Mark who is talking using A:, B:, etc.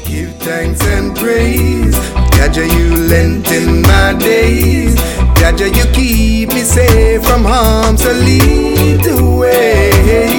A: Give thanks and praise. Jaja, you lengthen my days. Jaja, you keep me safe from harm, so lead the way.